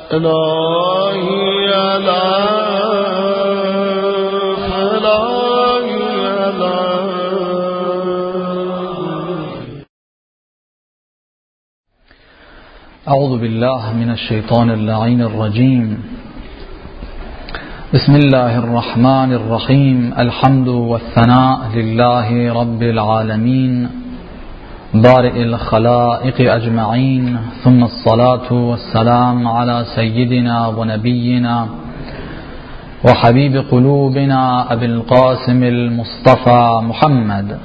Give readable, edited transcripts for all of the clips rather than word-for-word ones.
إلهي لا أعوذ بالله من الشيطان اللعين الرجيم. بسم الله الرحمن الرحيم. الحمد والثناء لله رب العالمين بارئ الخلائق أجمعين، ثم الصلاة والسلام على سيدنا ونبينا وحبيب قلوبنا أبي القاسم المصطفى محمد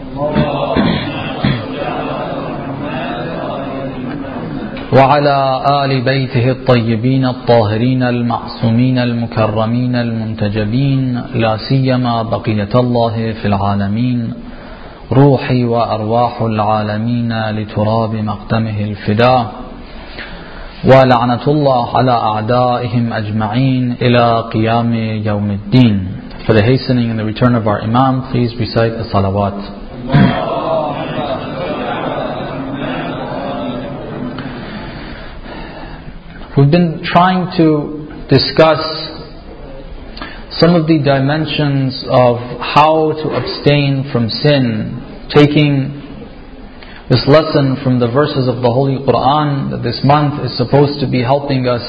وعلى آل بيته الطيبين الطاهرين المعصومين المكرمين المنتجبين، لا سيما بقية الله في العالمين، روحي وأرواح العالمين لتراب مقدمه الفداء، ولعنة الله على أعدائهم أجمعين إلى قيام يوم الدين. For the hastening and the return of our Imam, please recite the salawat. We've been trying to discuss some of the dimensions of how to abstain from sin, taking this lesson from the verses of the Holy Quran that this month is supposed to be helping us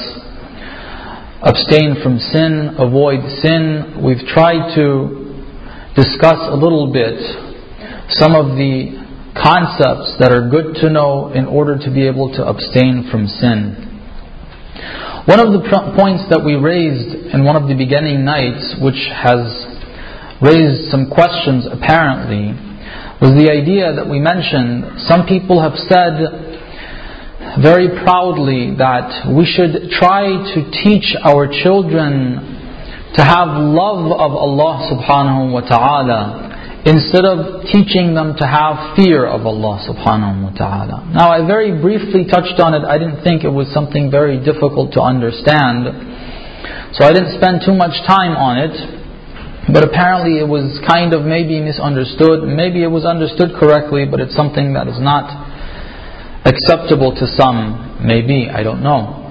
abstain from sin, avoid sin. We've tried to discuss a little bit some of the concepts that are good to know in order to be able to abstain from sin. One of the points that we raised in one of the beginning nights, which has raised some questions apparently, was the idea that we mentioned. Some people have said very proudly that we should try to teach our children to have love of Allah subhanahu wa ta'ala instead of teaching them to have fear of Allah subhanahu wa ta'ala. Now, I very briefly touched on it. I didn't think it was something very difficult to understand, so I didn't spend too much time on it. But apparently it was kind of maybe misunderstood. Maybe it was understood correctly, but it's something that is not acceptable to some. Maybe, I don't know.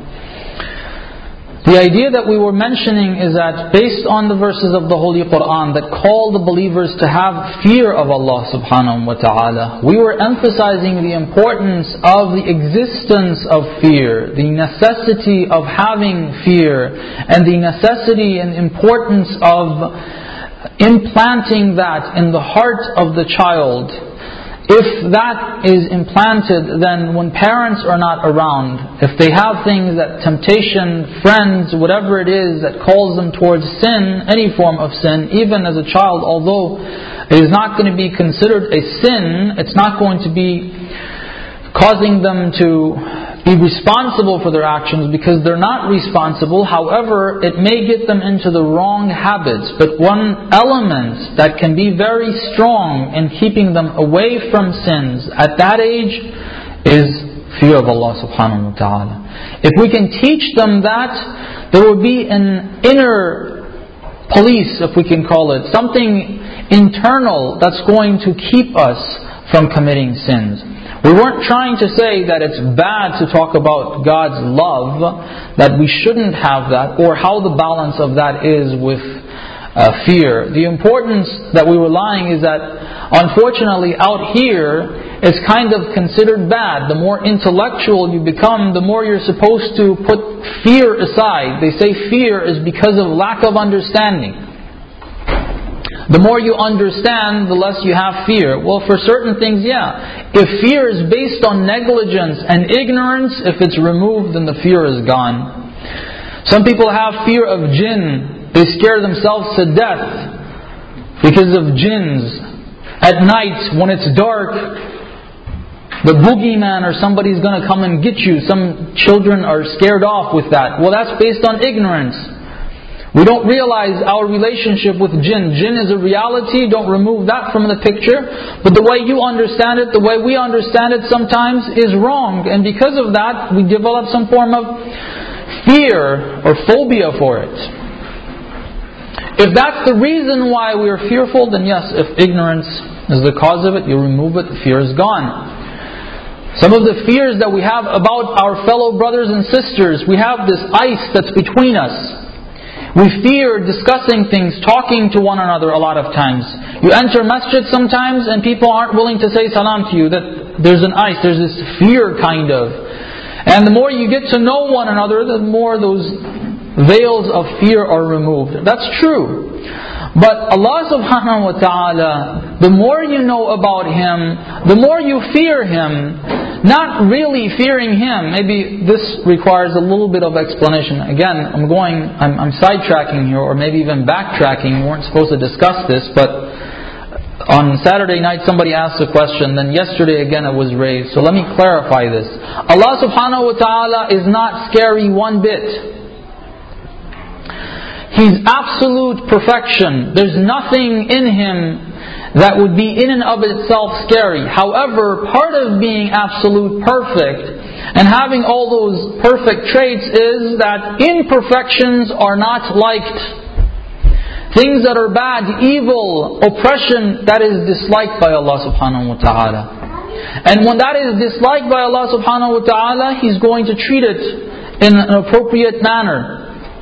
The idea that we were mentioning is that based on the verses of the Holy Quran that call the believers to have fear of Allah subhanahu wa ta'ala, we were emphasizing the importance of the existence of fear, the necessity of having fear, and the necessity and importance of implanting that in the heart of the child. If that is implanted, then when parents are not around, if they have things that temptation, friends, whatever it is that calls them towards sin, any form of sin, even as a child, although it is not going to be considered a sin, it's not going to be causing them to be responsible for their actions because they're not responsible. However, it may get them into the wrong habits. But one element that can be very strong in keeping them away from sins at that age is fear of Allah subhanahu wa ta'ala. If we can teach them that, there will be an inner police, if we can call it, something internal that's going to keep us from committing sins. We weren't trying to say that it's bad to talk about God's love, that we shouldn't have that, or how the balance of that is with fear. The importance that we were lying is that, unfortunately, out here, it's kind of considered bad. The more intellectual you become, the more you're supposed to put fear aside. They say fear is because of lack of understanding. The more you understand, the less you have fear. Well, for certain things, yeah. If fear is based on negligence and ignorance, if it's removed, then the fear is gone. Some people have fear of jinn. They scare themselves to death because of jinns. At night, when it's dark, the boogeyman or somebody's going to come and get you. Some children are scared off with that. Well, that's based on ignorance. We don't realize our relationship with jinn. Jinn is a reality, don't remove that from the picture. But the way you understand it, the way we understand it sometimes is wrong. And because of that, we develop some form of fear or phobia for it. If that's the reason why we are fearful, then yes, if ignorance is the cause of it, you remove it, the fear is gone. Some of the fears that we have about our fellow brothers and sisters, we have this ice that's between us. We fear discussing things, talking to one another a lot of times. You enter masjid sometimes and people aren't willing to say salam to you. That there's an ice, there's this fear kind of. And the more you get to know one another, the more those veils of fear are removed. That's true. But Allah subhanahu wa ta'ala, the more you know about Him, the more you fear Him. Not really fearing Him. Maybe this requires a little bit of explanation. Again, I'm sidetracking here, or maybe even backtracking. We weren't supposed to discuss this, but on Saturday night somebody asked a question, then yesterday again it was raised. So let me clarify this. Allah subhanahu wa ta'ala is not scary one bit. He's absolute perfection. There's nothing in Him that would be in and of itself scary. However, part of being absolute perfect and having all those perfect traits is that imperfections are not liked. Things that are bad, evil, oppression, that is disliked by Allah subhanahu wa ta'ala. And when that is disliked by Allah subhanahu wa ta'ala, He's going to treat it in an appropriate manner.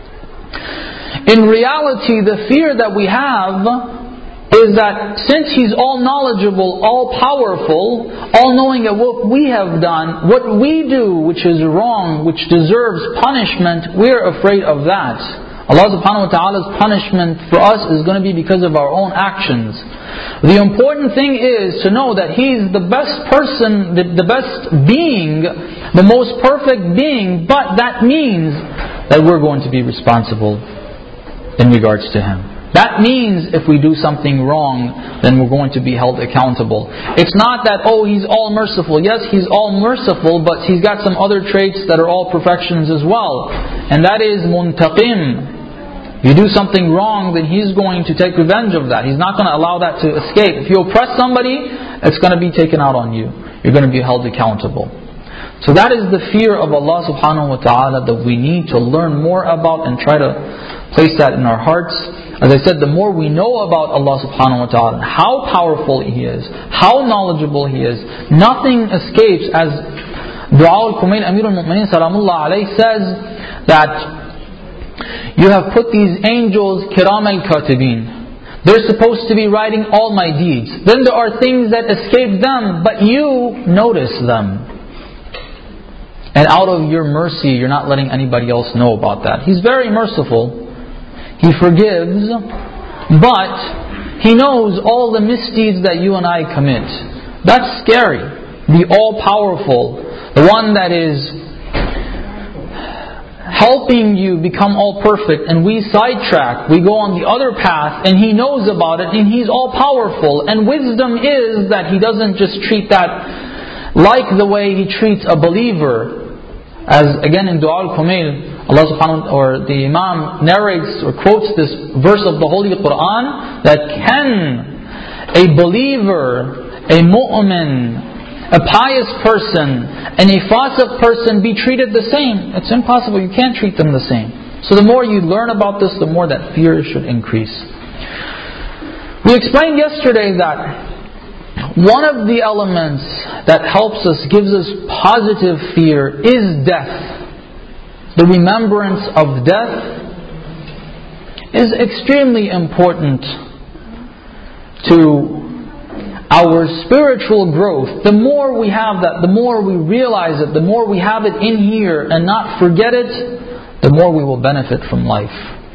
In reality, the fear that we have is that since He's all knowledgeable, all powerful, all knowing of what we have done, what we do which is wrong, which deserves punishment, we're afraid of that. Allah subhanahu wa ta'ala's punishment for us is going to be because of our own actions. The important thing is to know that He's the best person, the best being, the most perfect being, but that means that we're going to be responsible in regards to Him. That means if we do something wrong, then we're going to be held accountable. It's not that, He's all merciful. Yes, He's all merciful, but He's got some other traits that are all perfections as well. And that is muntaqim. You do something wrong, then He's going to take revenge of that. He's not going to allow that to escape. If you oppress somebody, it's going to be taken out on you. You're going to be held accountable. So that is the fear of Allah subhanahu wa ta'ala that we need to learn more about and try to place that in our hearts. As I said, the more we know about Allah subhanahu wa ta'ala, how powerful He is, how knowledgeable He is, nothing escapes. As Dua al-Kumail Amir al-Mu'mineen Salamullah alayhi says, that you have put these angels kiram al-katibin. They're supposed to be writing all my deeds. Then there are things that escape them, but you notice them. And out of your mercy, you're not letting anybody else know about that. He's very merciful. He forgives, but He knows all the misdeeds that you and I commit. That's scary. The all-powerful, the one that is helping you become all perfect, and we sidetrack, we go on the other path, and He knows about it, and He's all-powerful. And wisdom is that He doesn't just treat that like the way He treats a believer. As again in Dua al-Kumail, Allah subhanahu wa ta'ala, or the Imam narrates or quotes this verse of the Holy Quran, that can a believer, a mu'min, a pious person, and a fasiq person be treated the same? It's impossible. You can't treat them the same. So the more you learn about this, the more that fear should increase. We explained yesterday that one of the elements that helps us, gives us positive fear, is death. The remembrance of death is extremely important to our spiritual growth. The more we have that, the more we realize it, the more we have it in here and not forget it, the more we will benefit from life.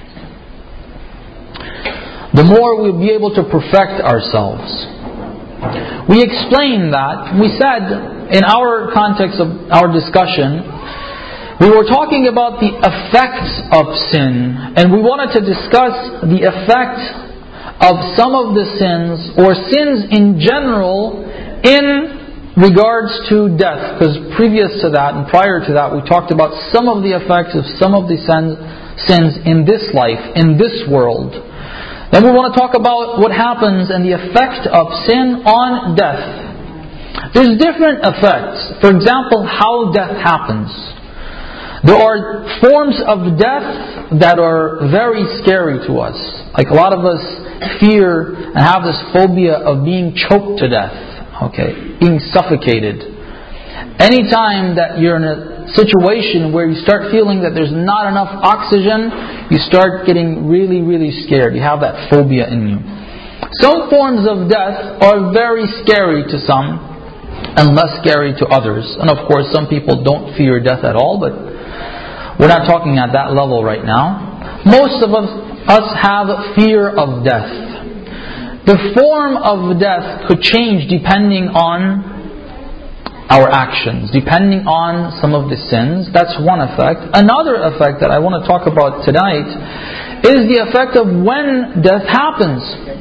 The more we'll be able to perfect ourselves. We explained that. We said, in our context of our discussion, we were talking about the effects of sin, and we wanted to discuss the effect of some of the sins, or sins in general, in regards to death. Because previous to that, and prior to that, we talked about some of the effects of some of the sins in this life, in this world. Then we want to talk about what happens and the effect of sin on death. There's different effects. For example, how death happens. There are forms of death that are very scary to us. Like a lot of us fear and have this phobia of being choked to death. Being suffocated. Anytime that you're in a situation where you start feeling that there's not enough oxygen, you start getting really, really scared. You have that phobia in you. Some forms of death are very scary to some and less scary to others. And of course, some people don't fear death at all, but we're not talking at that level right now. Most of us have fear of death. The form of death could change depending on our actions, depending on some of the sins. That's one effect. Another effect that I want to talk about tonight is the effect of when death happens.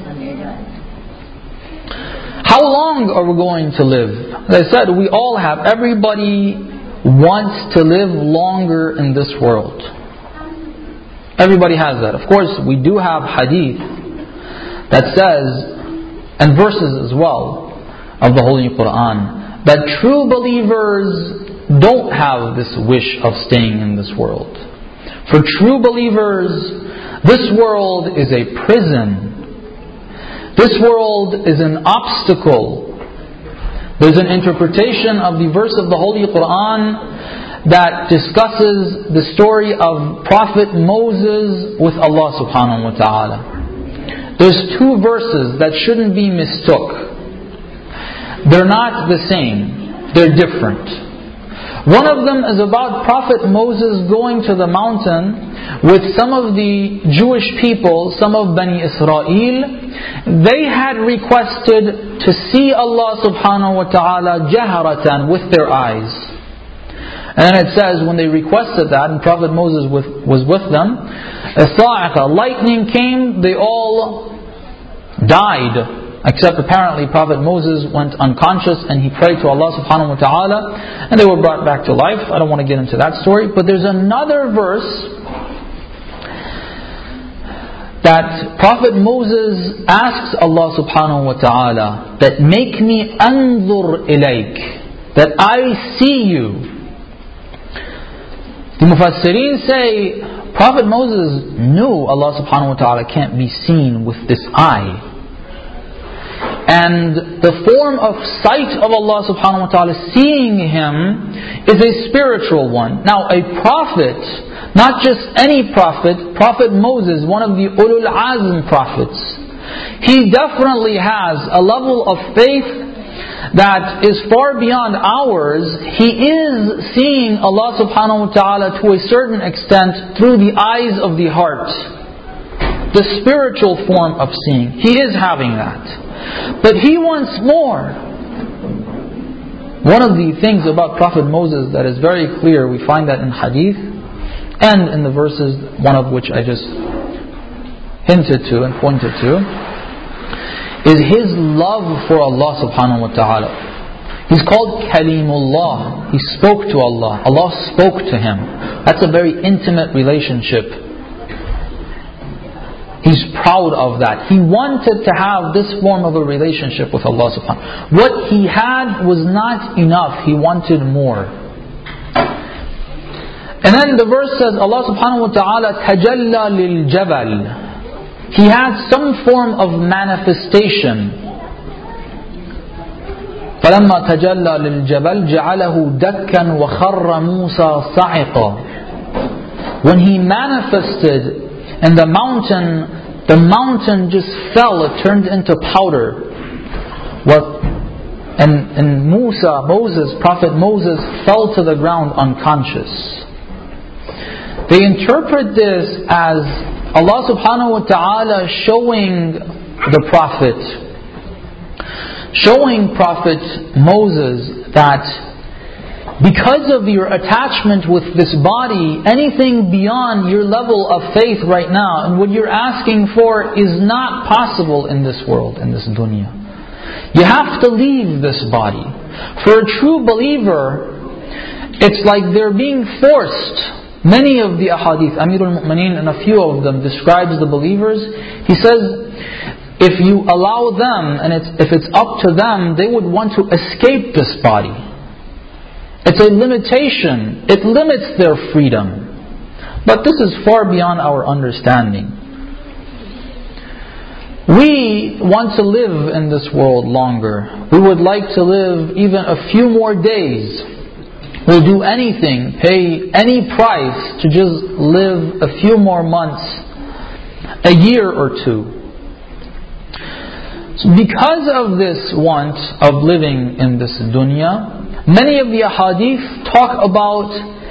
How long are we going to live? As I said, we all have. Everybody wants to live longer in this world. Everybody has that. Of course, we do have hadith that says, and verses as well, of the Holy Quran, that true believers don't have this wish of staying in this world. For true believers, this world is a prison. This world is an obstacle. There's an interpretation of the verse of the Holy Quran that discusses the story of Prophet Moses with Allah subhanahu wa ta'ala. There's two verses that shouldn't be mistook. They're not the same. They're different. One of them is about Prophet Moses going to the mountain with some of the Jewish people, some of Bani Israel. They had requested to see Allah subhanahu wa ta'ala jaharatan, with their eyes. And then it says, when they requested that, and Prophet Moses was with them, lightning came, they all died. Except apparently Prophet Moses went unconscious and he prayed to Allah subhanahu wa ta'ala and they were brought back to life. I don't want to get into that story. But there's another verse that Prophet Moses asks Allah subhanahu wa ta'ala that make me anzur ilayk, that I see you. The Mufassirin say Prophet Moses knew Allah subhanahu wa ta'ala can't be seen with this eye. And the form of sight of Allah subhanahu wa ta'ala, seeing Him, is a spiritual one. Now a prophet, not just any prophet, Prophet Moses, one of the Ulul Azm prophets, he definitely has a level of faith that is far beyond ours. He is seeing Allah subhanahu wa ta'ala to a certain extent through the eyes of the heart. The spiritual form of seeing. He is having that. But he wants more. One of the things about Prophet Moses that is very clear, we find that in hadith and in the verses, one of which I just hinted to and pointed to, is his love for Allah subhanahu wa ta'ala. He's called Kalimullah. He spoke to Allah. Allah spoke to him. That's a very intimate relationship. He's proud of that. He wanted to have this form of a relationship with Allah subhanahu wa ta'ala. What he had was not enough. He wanted more. And then the verse says, Allah subhanahu wa ta'ala tajalla lil jabal. He had some form of manifestation. فَلَمَّا تَجَلَّى لِلْجَبَلِ جَعَلَهُ دَكًّا وَخَرَّ مُوسَى صَعِقًا. When he manifested in the mountain just fell, it turned into powder. And Prophet Moses fell to the ground unconscious. They interpret this as Allah subhanahu wa ta'ala showing the Prophet Moses that because of your attachment with this body, anything beyond your level of faith right now and what you're asking for is not possible in this world, in this dunya. You have to leave this body. For a true believer, it's like they're being forced. Many of the ahadith, Amirul Mu'mineen and a few of them describes the believers. He says, if you allow them and if it's up to them, they would want to escape this body. It's a limitation. It limits their freedom. But this is far beyond our understanding. We want to live in this world longer. We would like to live even a few more days. will do anything, pay any price to just live a few more months, a year or two. So because of this want of living in this dunya, many of the ahadith talk about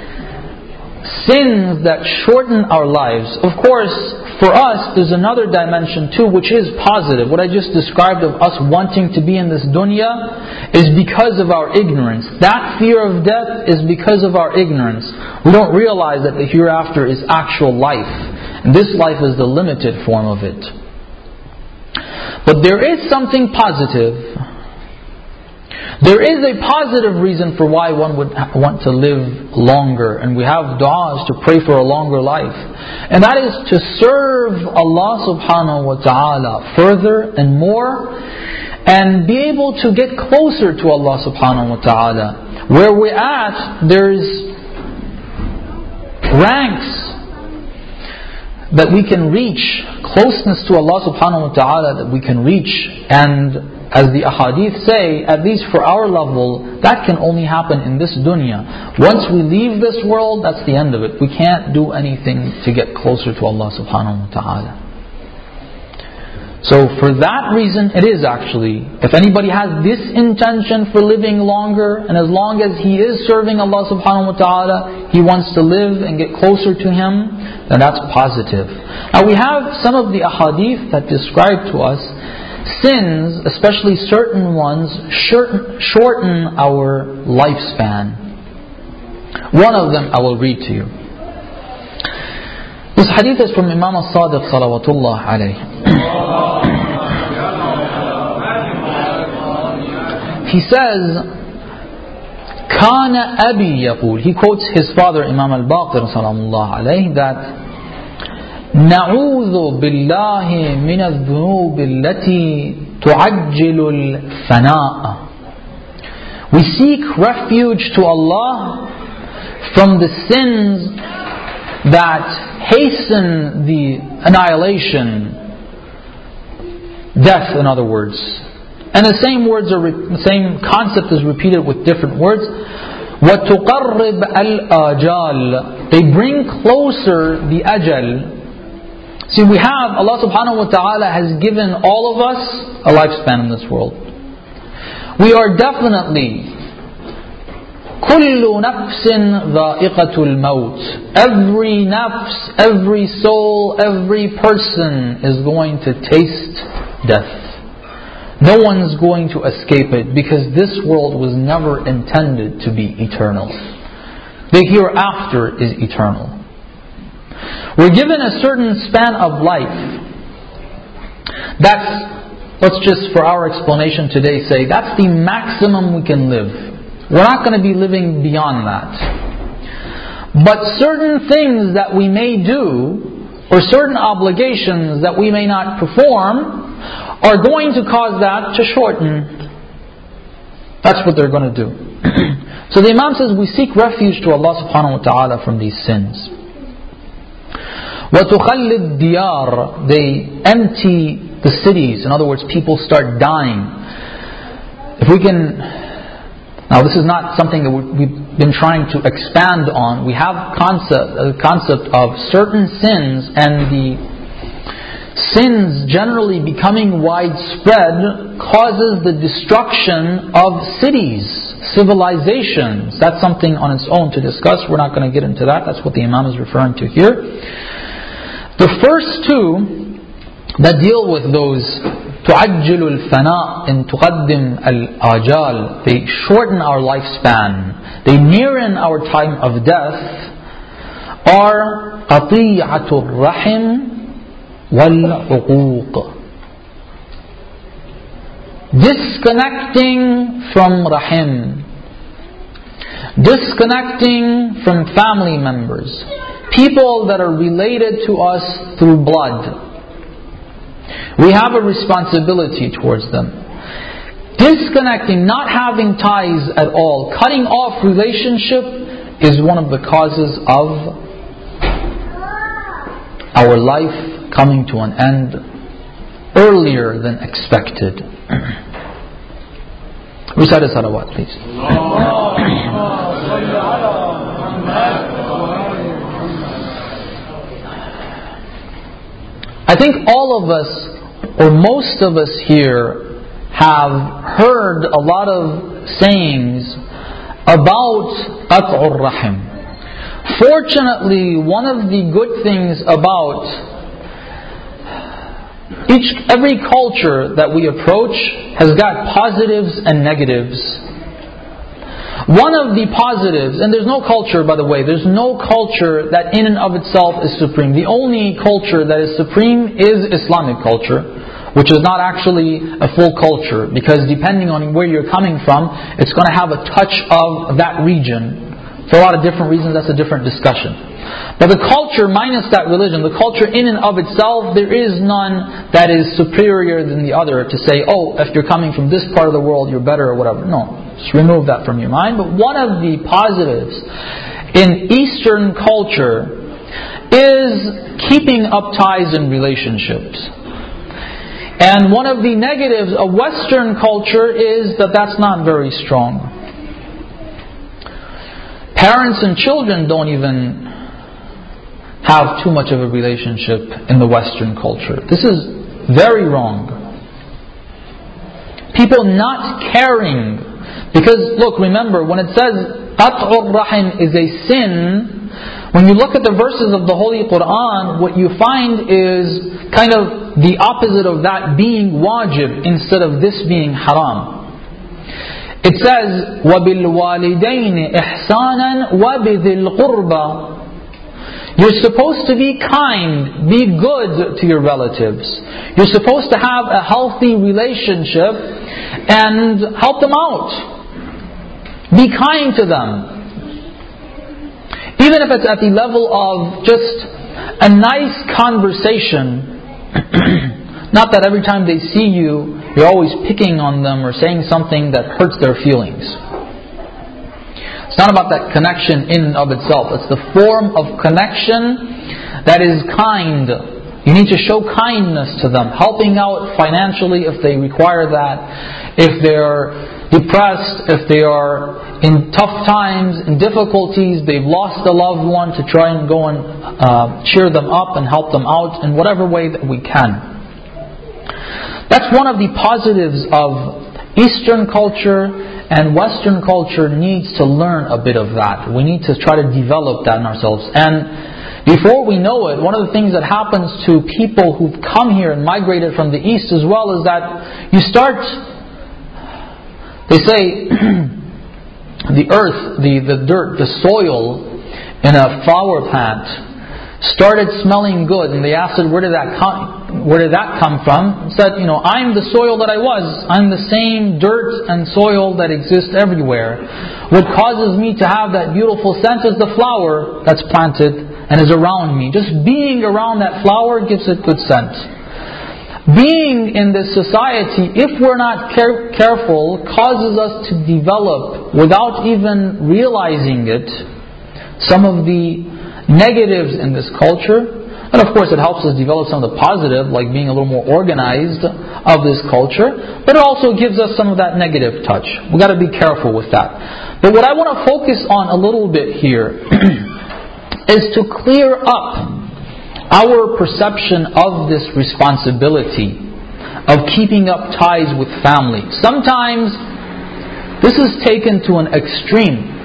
sins that shorten our lives. Of course, for us, there's another dimension too, which is positive. What I just described of us wanting to be in this dunya is because of our ignorance. That fear of death is because of our ignorance. We don't realize that the hereafter is actual life. And this life is the limited form of it. But there is something positive. There is a positive reason for why one would want to live longer. And we have du'as to pray for a longer life. And that is to serve Allah subhanahu wa ta'ala further and more. And be able to get closer to Allah subhanahu wa ta'ala. Where we're at, there's ranks that we can reach, closeness to Allah subhanahu wa ta'ala that we can reach. And as the ahadith say, at least for our level, that can only happen in this dunya. Once we leave this world, that's the end of it. We can't do anything to get closer to Allah subhanahu wa ta'ala. So for that reason, it is actually, if anybody has this intention for living longer, and as long as he is serving Allah subhanahu wa ta'ala, he wants to live and get closer to Him, then that's positive. Now we have some of the ahadith that describe to us sins, especially certain ones, shorten our lifespan. One of them I will read to you. This hadith is from Imam al-Sadiq salawatullah alayhi. He says, كان أبي يقول, he quotes his father Imam al-Baqir salamullah alayhi, that نعوذ بالله من الذنوب التي تعجل الفناء. We seek refuge to Allah from the sins that hasten the annihilation, death in other words. And the same concept is repeated with different words. وَتُقَرِّبْ الْآجَالِ. They bring closer the ajal. See, we have, Allah subhanahu wa ta'ala has given all of us a lifespan in this world. We are definitely كُلُّ نَفْسٍ ذَائِقَةُ الْمَوْتِ. Every nafs, every soul, every person is going to taste death. No one's going to escape it, because this world was never intended to be eternal. The hereafter is eternal. We're given a certain span of life. Let's just for our explanation today say, that's the maximum we can live. We're not going to be living beyond that. But certain things that we may do, or certain obligations that we may not perform, are going to cause that to shorten. That's what they're going to do. So the Imam says we seek refuge to Allah subhanahu wa ta'ala from these sins. وَتُخَلِّ الدِّيَارِ. They empty the cities. In other words, people start dying. If we can... Now this is not something that we've been trying to expand on. We have a concept of certain sins, and the sins generally becoming widespread causes the destruction of cities, civilizations. That's something on its own to discuss. We're not going to get into that. That's what the Imam is referring to here. The first two that deal with those تعجل الفناء and تقدم الآجال, they shorten our lifespan, they nearen our time of death, are قطيعة الرحم والعقوق. Disconnecting from rahim, disconnecting from family members, people that are related to us through blood. We have a responsibility towards them. Disconnecting, not having ties at all, cutting off relationship is one of the causes of our life coming to an end earlier than expected. Recite a salawat, please. I think all of us, or most of us here, have heard a lot of sayings about qat'ur rahim. Fortunately, one of the good things about every culture that we approach has got positives and negatives. One of the positives, and there's no culture, by the way, there's no culture that in and of itself is supreme. The only culture that is supreme is Islamic culture, which is not actually a full culture, because depending on where you're coming from, it's going to have a touch of that region. For a lot of different reasons, that's a different discussion. But the culture minus that religion, the culture in and of itself, there is none that is superior than the other to say, oh, if you're coming from this part of the world, you're better or whatever. No, just remove that from your mind. But one of the positives in Eastern culture is keeping up ties and relationships. And one of the negatives of Western culture is that that's not very strong. Parents and children don't even have too much of a relationship in the Western culture. This is very wrong. People not caring. Because, look, remember, when it says qat'ur rahim is a sin, when you look at the verses of the Holy Quran, what you find is kind of the opposite of that being wajib instead of this being haram. It says, وَبِالْوَالِدَيْنِ إِحْسَانًا وَبِذِي الْقُرْبَى. You're supposed to be kind, be good to your relatives. You're supposed to have a healthy relationship and help them out. Be kind to them. Even if it's at the level of just a nice conversation. Not that every time they see you, you're always picking on them or saying something that hurts their feelings. It's not about that connection in and of itself. It's the form of connection that is kind. You need to show kindness to them, helping out financially if they require that, if they're depressed, if they are in tough times, in difficulties, they've lost a loved one, to try and go and cheer them up and help them out in whatever way that we can. That's one of the positives of Eastern culture. And Western culture needs to learn a bit of that. We need to try to develop that in ourselves. And before we know it, one of the things that happens to people who've come here and migrated from the East as well is that you start, they say, the earth, the dirt, the soil in a flower plant started smelling good, and they asked it, where did that come from? It said, I'm the soil that I was. I'm the same dirt and soil that exists everywhere. What causes me to have that beautiful scent is the flower that's planted and is around me. Just being around that flower gives it good scent. Being in this society, if we're not careful, causes us to develop, without even realizing it, some of the negatives in this culture. And of course it helps us develop some of the positive, like being a little more organized of this culture. But it also gives us some of that negative touch. We've got to be careful with that. But what I want to focus on a little bit here is to clear up our perception of this responsibility of keeping up ties with family. Sometimes this is taken to an extreme.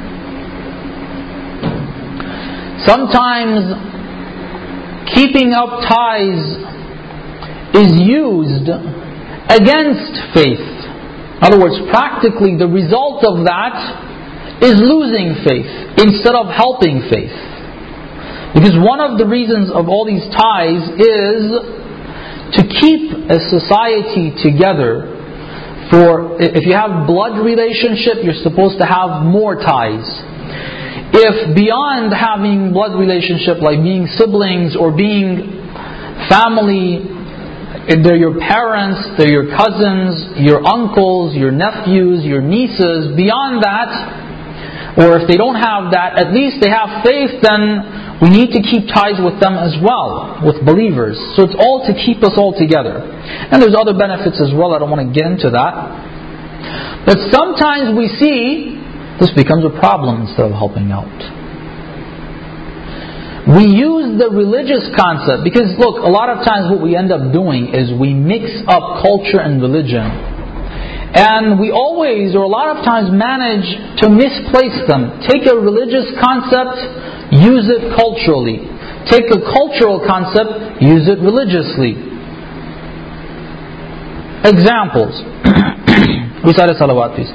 Sometimes keeping up ties is used against faith. In other words, practically the result of that is losing faith instead of helping faith. Because one of the reasons of all these ties is to keep a society together. For if you have blood relationship, you're supposed to have more ties. If beyond having blood relationship, like being siblings or being family, they're your parents, they're your cousins, your uncles, your nephews, your nieces, beyond that, or if they don't have that, at least they have faith, then we need to keep ties with them as well, with believers. So it's all to keep us all together. And there's other benefits as well, I don't want to get into that. But sometimes we see this becomes a problem instead of helping out. We use the religious concept because, look, a lot of times what we end up doing is we mix up culture and religion. And we always, or a lot of times, manage to misplace them. Take a religious concept, use it culturally. Take a cultural concept, use it religiously. Examples. Recite a salawat, please.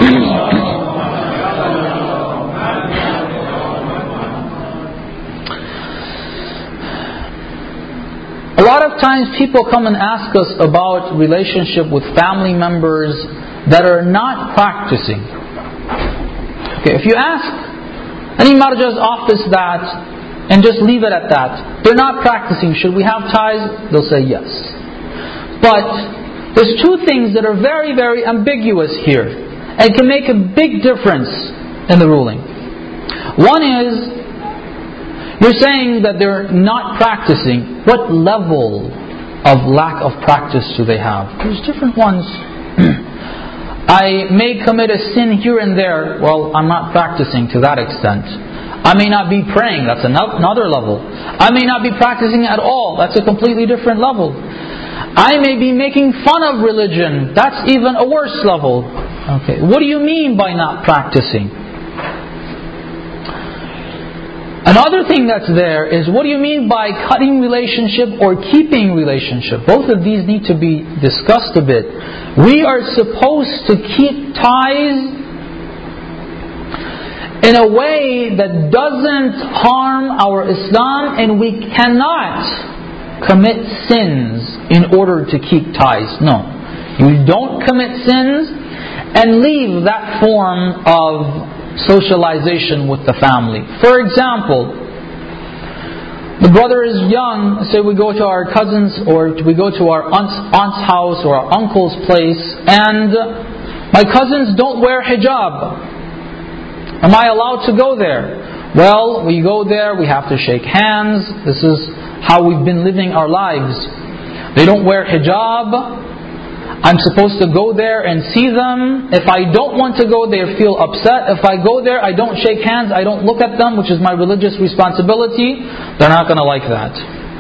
A lot of times people come and ask us about relationship with family members that are not practicing. Okay, if you ask any marja's office that and just leave it at that, they're not practicing, should we have ties? They'll say yes. But there's two things that are very, very ambiguous here and can make a big difference in the ruling. One is, you're saying that they're not practicing. What level of lack of practice do they have? There's different ones. I may commit a sin here and there. Well, I'm not practicing to that extent. I may not be praying. That's another level. I may not be practicing at all. That's a completely different level. I may be making fun of religion. That's even a worse level. Okay, what do you mean by not practicing? Another thing that's there is, what do you mean by cutting relationship or keeping relationship? Both of these need to be discussed a bit. We are supposed to keep ties in a way that doesn't harm our Islam, and we cannot commit sins in order to keep ties. No. You don't commit sins and leave that form of socialization with the family. For example, the brother is young, say we go to our cousin's or we go to our aunt's house or our uncle's place, and my cousins don't wear hijab. Am I allowed to go there? Well, we go there, we have to shake hands. This is how we've been living our lives. They don't wear hijab. I'm supposed to go there and see them. If I don't want to go there, feel upset. If I go there, I don't shake hands, I don't look at them, which is my religious responsibility. They're not going to like that.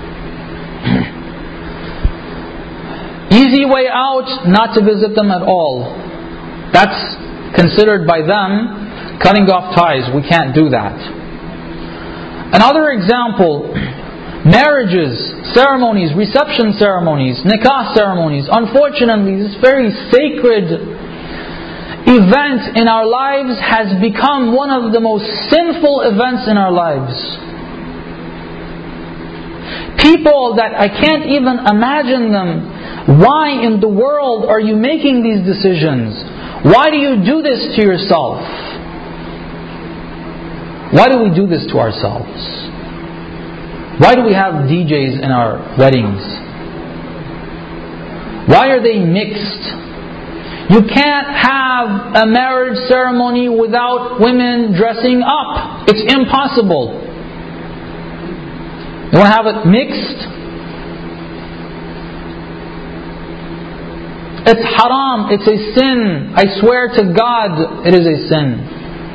Easy way out, not to visit them at all. That's considered by them cutting off ties. We can't do that. Another example, marriages, ceremonies, reception ceremonies, nikah ceremonies. Unfortunately, this very sacred event in our lives has become one of the most sinful events in our lives. People that I can't even imagine them. Why in the world are you making these decisions? Why do you do this to yourself? Why do we do this to ourselves? Why do we have DJs in our weddings? Why are they mixed? You can't have a marriage ceremony without women dressing up. It's impossible. You want to have it mixed? It's haram. It's a sin. I swear to God, it is a sin.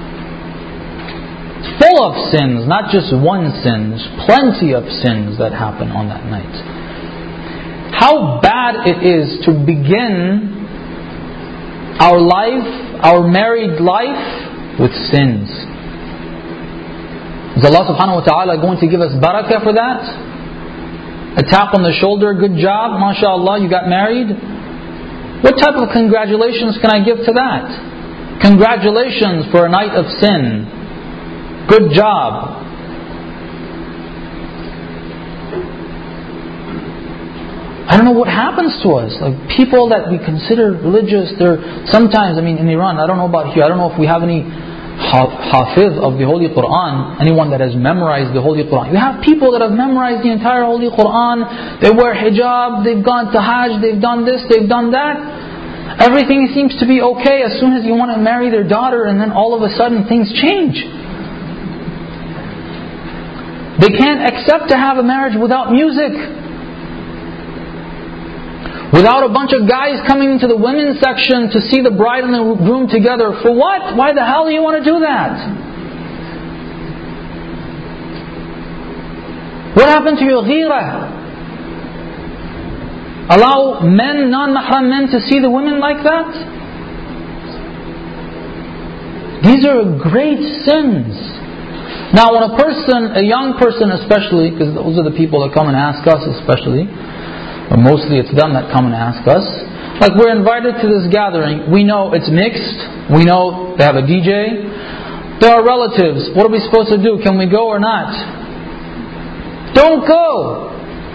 Full of sins, not just one sin. There's plenty of sins that happen on that night. How bad it is to begin our life, our married life, with sins. Is Allah subhanahu wa ta'ala going to give us barakah for that? A tap on the shoulder, good job, mashallah, you got married? What type of congratulations can I give to that? Congratulations for a night of sin. Good job. I don't know what happens to us. Like people that we consider religious, they're sometimes, in Iran, I don't know about here, I don't know if we have any hafiz of the Holy Quran, anyone that has memorized the Holy Quran. You have people that have memorized the entire Holy Quran, they wear hijab, they've gone to Hajj, they've done this, they've done that. Everything seems to be okay as soon as you want to marry their daughter, and then all of a sudden things change. They can't accept to have a marriage without music. Without a bunch of guys coming into the women's section to see the bride and the groom together. For what? Why the hell do you want to do that? What happened to your ghira? Allow men, non-mahram men, to see the women like that? These are great sins. Now when a young person especially, because those are the people that come and ask us especially, or mostly it's them that come and ask us, like we're invited to this gathering, we know it's mixed, we know they have a DJ, there are relatives, what are we supposed to do? Can we go or not? Don't go!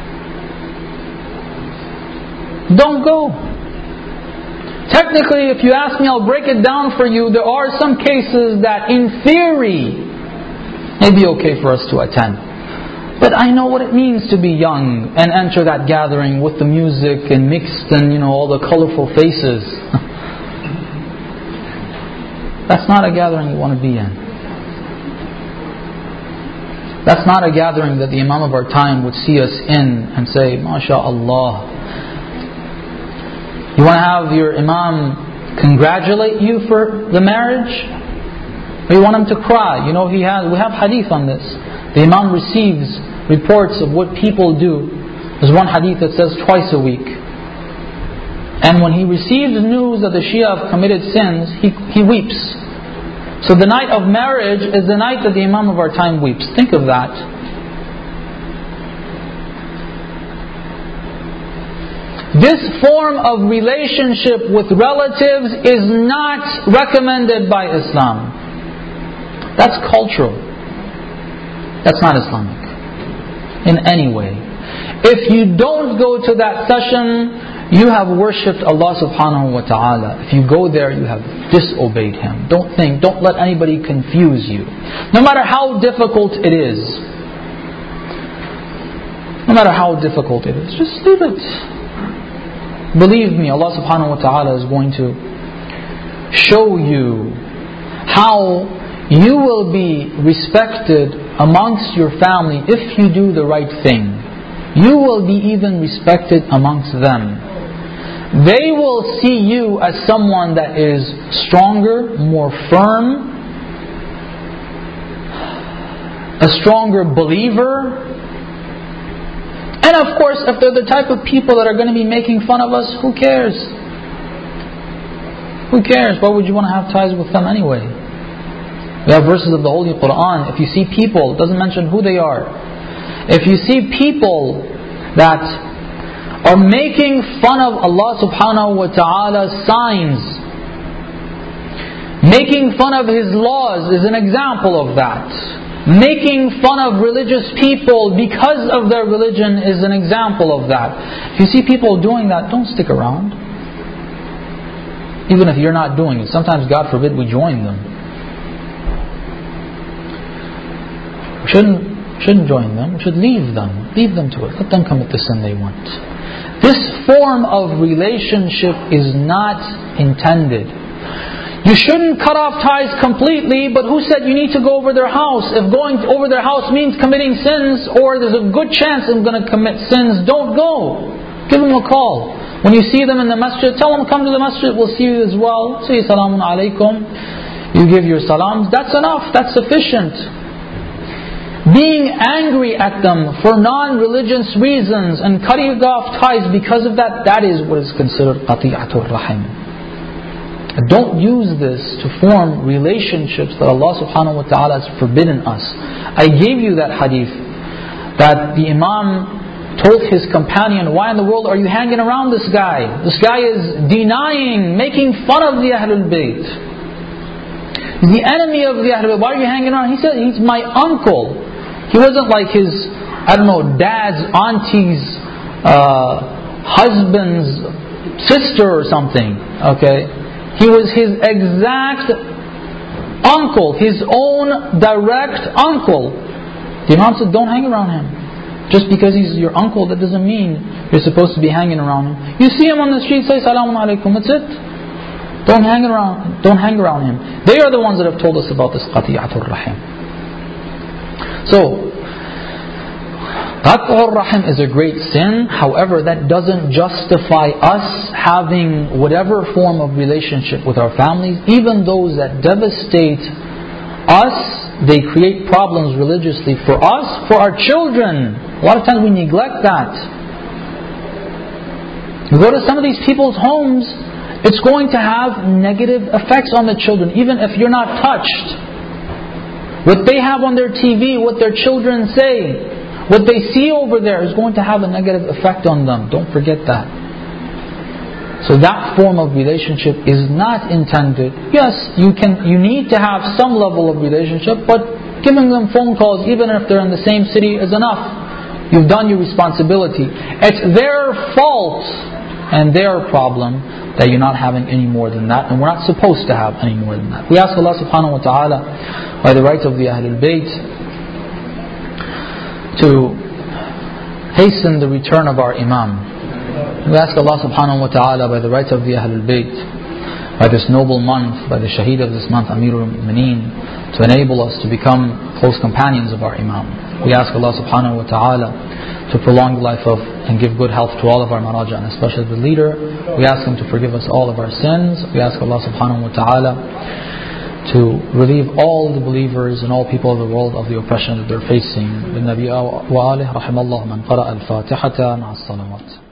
Don't go. Technically, if you ask me, I'll break it down for you. There are some cases that in theory may be okay for us to attend. But I know what it means to be young and enter that gathering with the music and mixed and all the colorful faces. That's not a gathering you want to be in. That's not a gathering that the Imam of our time would see us in and say, MashaAllah. You want to have your Imam congratulate you for the marriage? Or you want him to cry? We have hadith on this. The Imam receives reports of what people do. There's one hadith that says twice a week. And when he receives news that the Shia have committed sins, he weeps. So the night of marriage is the night that the Imam of our time weeps. Think of that. This form of relationship with relatives is not recommended by Islam. That's cultural. That's not Islamic in any way. If you don't go to that session, you have worshipped Allah subhanahu wa ta'ala. If you go there, you have disobeyed Him. Don't let anybody confuse you. No matter how difficult it is. No matter how difficult it is, just leave it. Believe me, Allah subhanahu wa ta'ala is going to show you how you will be respected amongst your family if you do the right thing. You will be even respected amongst them. They will see you as someone that is stronger, more firm, a stronger believer. And of course, if they're the type of people that are going to be making fun of us, who cares? Who cares? Why would you want to have ties with them anyway? We have verses of the Holy Quran. If you see people, it doesn't mention who they are. If you see people that are making fun of Allah subhanahu wa ta'ala's signs, making fun of His laws is an example of that. Making fun of religious people because of their religion is an example of that. If you see people doing that, don't stick around. Even if you're not doing it. Sometimes, God forbid, we join them. We shouldn't join them. We should leave them. Leave them to it. Let them commit the sin they want. This form of relationship is not intended. You shouldn't cut off ties completely, but who said you need to go over their house? If going over their house means committing sins, or there's a good chance I'm going to commit sins, don't go. Give them a call. When you see them in the masjid, tell them, come to the masjid, we'll see you as well. Say salamun alaykum. You give your salams. That's enough. That's sufficient. Being angry at them for non-religious reasons and cutting off ties because of that, that is what is considered qati'atul rahim. Don't use this to form relationships that Allah subhanahu wa ta'ala has forbidden us. I gave you that hadith that the Imam told his companion, why in the world are you hanging around this guy? This guy is denying, making fun of the Ahlul Bayt. He's the enemy of the Ahlul Bayt. Why are you hanging around? He said, he's my uncle. He wasn't like his, dad's, auntie's, husband's sister or something. Okay? He was his exact uncle, his own direct uncle. The Imam said, don't hang around him. Just because he's your uncle, that doesn't mean you're supposed to be hanging around him. You see him on the street, say salamun alaykum, that's it. Don't hang around him. They are the ones that have told us about this qati'atul rahim. So, Qat'ur Rahim is a great sin. However, that doesn't justify us having whatever form of relationship with our families, even those that devastate us. They create problems religiously for us, for our children. A lot of times we neglect that. You go to some of these people's homes, it's going to have negative effects on the children, even if you're not touched. What they have on their TV, what their children say, what they see over there is going to have a negative effect on them. Don't forget that. So that form of relationship is not intended. Yes, you need to have some level of relationship, but giving them phone calls, even if they're in the same city, is enough. You've done your responsibility. It's their fault and their problem that you're not having any more than that, and we're not supposed to have any more than that. We ask Allah subhanahu wa ta'ala, by the right of the Ahlul Bayt, to hasten the return of our Imam. We ask Allah subhanahu wa ta'ala, by the right of the Ahlul Bayt, by this noble month, by the shaheed of this month, Amirul Mu'mineen, to enable us to become close companions of our Imam. We ask Allah subhanahu wa ta'ala to prolong the life of and give good health to all of our maraja, and especially the leader. We ask Him to forgive us all of our sins. We ask Allah subhanahu wa ta'ala to relieve all the believers and all people of the world of the oppression that they're facing. بالنبي وآله رحم الله من قرأ الفاتحة مع الصلوات.